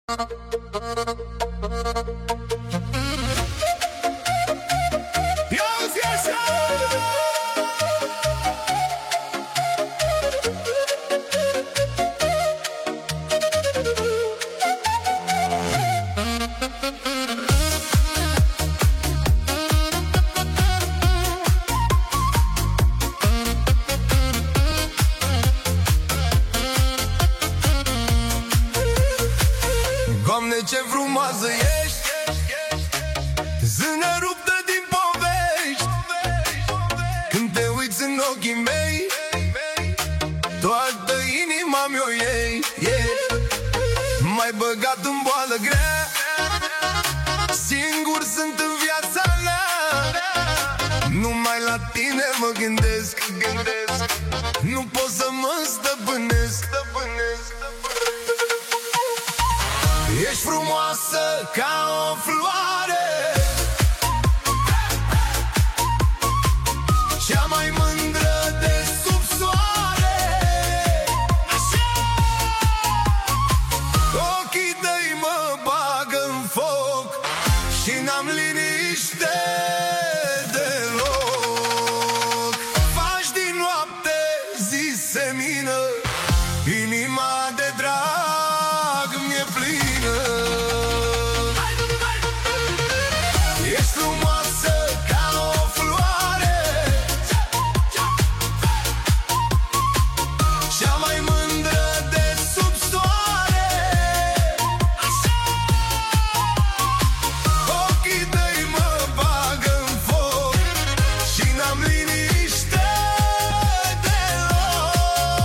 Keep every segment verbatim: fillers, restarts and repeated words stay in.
Doamne, ce frumoasă ești, zână ruptă din povești. Când te uiți în ochii mei, toată inima mi-o iei, yeah. M-ai băgat în boală grea, singur sunt în viața mea. Numai la tine mă gândesc, gândesc. Nu pot să mă stăpânesc, stăpânesc. Ești frumoasă ca o floare, cea mai mândră de sub soare. Așa! Ochii tăi mă bagă-n foc și n-am liniște deloc. Faci din noapte zi semină, inima de drag mi-e plină. Ești frumoasă ca o floare, cea mai mândră de sub soare. Așa! Ochii tăi mă bagă-n foc și n-am liniște deloc.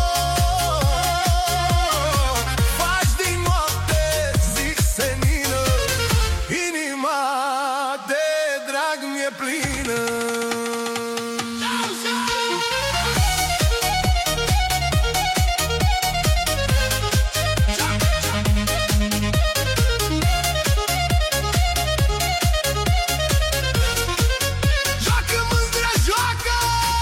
Faci din noapte zi senină, inima de drag mi-e plină. Joacă, mândră, joacă!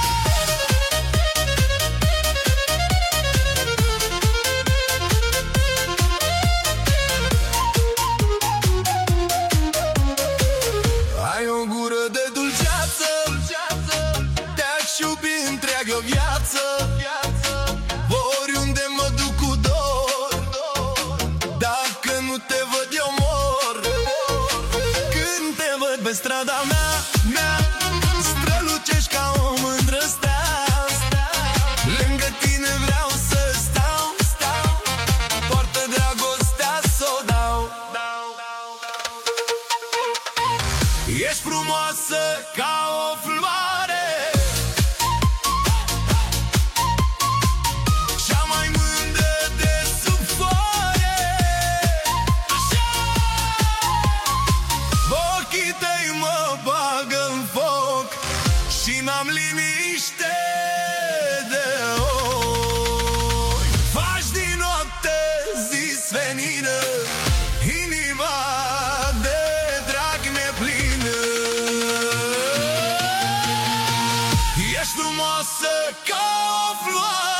Ai o gură de dulceață, te-aș iubi întreagă viață. Oriunde mă duc cu dor, dacă nu te văd eu mor. Când te văd pe strada mea, mea, strălucești ca o mândră stea. Lângă tine vreau să stau, stau, toată dragostea s-o dau. Ești frumoasă ca o floare, cea mai mândră de sub soare. Așa! Ochii tăi mă bagă-n foc și n-am liniște deloc. Faci din noapte zi senină, inima de drag mi-e plină. Ești frumoasă ca o floare,